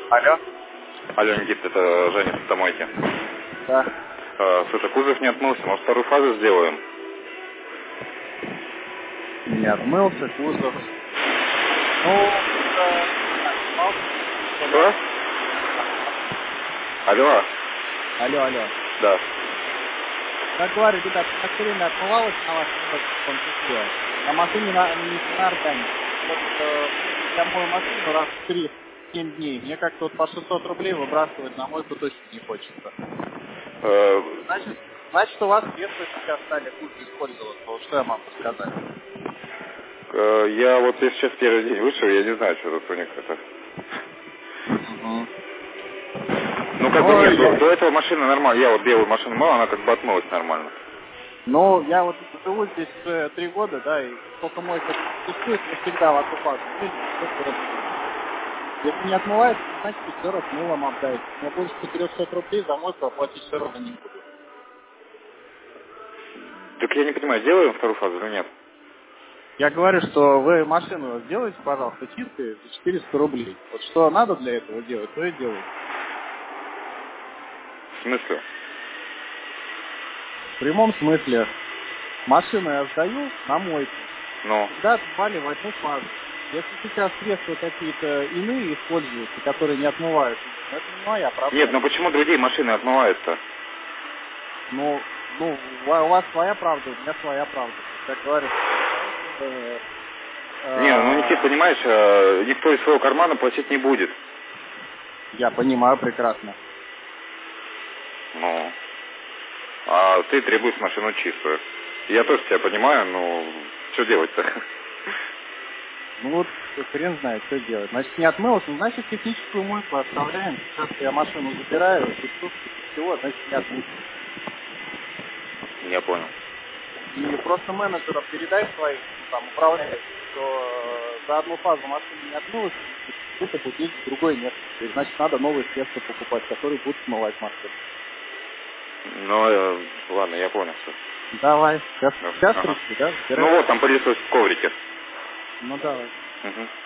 Алло. Алло, Никит, это Женя с автомойки. Да. Слушай, кузов не отмылся, может вторую фазу сделаем? Не отмылся кузов. Ну, Что? Алло? Алло. Да. Как говорю, ребят, у нас все время отмывалось на вашем в том числе. На машине не на органе. Вот я мою машину раз в 3-7 дней. Мне как-то вот по 600 рублей выбрасывать на мойку точно не хочется. Значит, у вас средства сейчас стали хуже использоваться. Вот что я могу сказать. Я вот сейчас первый день вышел, я не знаю, что тут у них это. Ну как бы нет, до этого машина нормально. Я вот белую машину мыл, она как бы отмылась нормально. Ну, я вот живу здесь 3 года, да, и сколько мойка существует, я всегда в одну фазу. Если не отмывается, значит, все раз мылом отдать. Но больше 400 рублей за мойку оплатить все равно не буду. Так я не понимаю, делаем вторую фазу или нет? Я говорю, что вы машину сделайте, пожалуйста, чистой за 400 рублей. Вот что надо для этого делать, то и делайте. В смысле? В прямом смысле. Машину я сдаю на мойку. Ну. Всегда отмывали в одну фазу. Если сейчас средства какие-то иные используются, которые не отмывают, это не моя проблема. Нет, ну почему другие машины отмывают-то? Ну, у вас своя правда, у меня своя правда. Как говорится, Не, ну Никит, понимаешь, никто из своего кармана платить не будет. я понимаю прекрасно. Ну. А ты требуешь машину чистую. Я тоже тебя понимаю, но что делать-то? Ну вот, хрен знает, что делать. Значит, не отмылся, значит, техническую мойку оставляем. Сейчас я машину забираю, и тут всего, значит, не отмылся. Я понял. И просто менеджерам передай своим, там, управляющим, что за одну фазу машина не отмылась, это будет другой нет. И, значит, надо новые средства покупать, которые будут смывать машину. Ну, ладно, я понял все. Давай. Сейчас Ага. пришли, да? Ну вот, там пылесос в коврике. Ну давай. Угу.